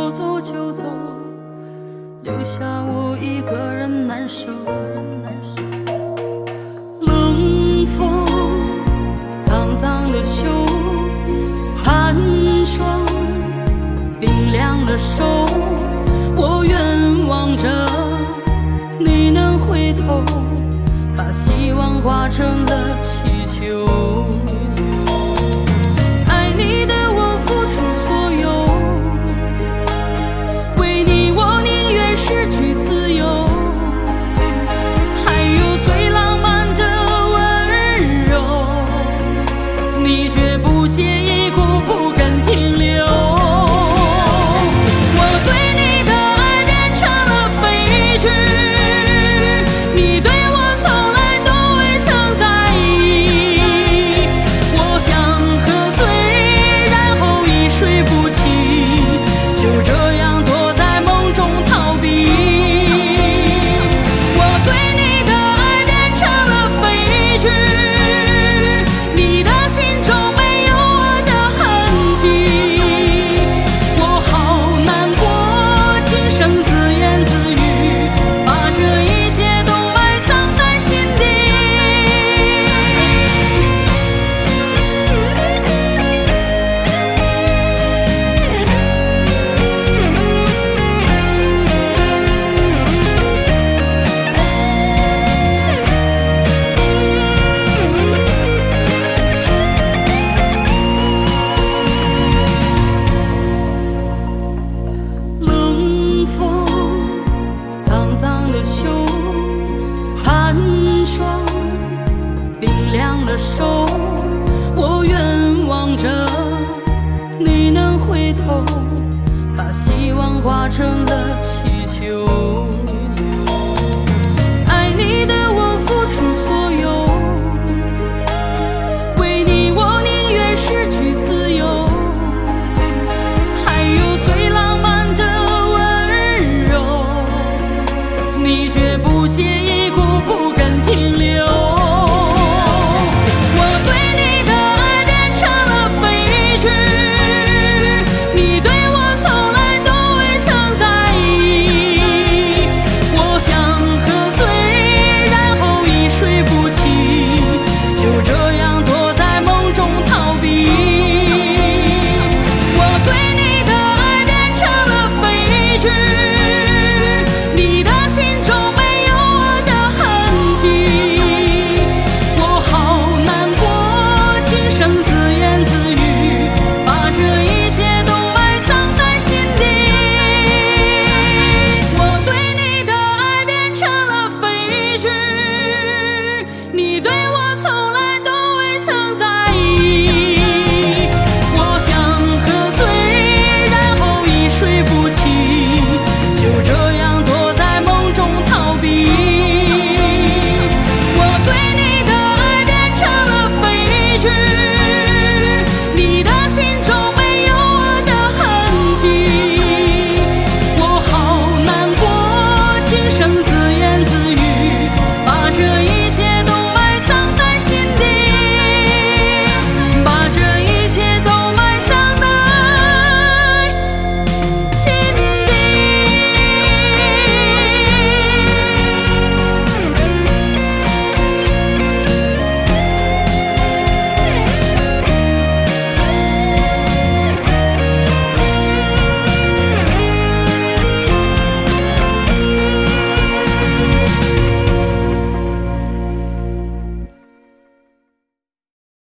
说走就走，留下我一个人难受。冷风沧桑的袖，寒霜冰凉了手，我愿望着你能回头，把希望化成了祈求。爱你的我付出所有，为你我宁愿失去自由，还有最浪漫的温柔，你却不屑一顾，不肯停留。我对你的爱变成了废墟，你对我从来都未曾在意。我想喝醉，然后一睡不起，就这样躲在梦中逃避。我对你的爱变成了废墟，你的心中没有我的痕迹。我好难过，轻声自言自语，把这一切都埋藏在心底。冷风沧桑的袖，寒霜冰凉了手，我愿望着你能回头，把希望化成了祈求。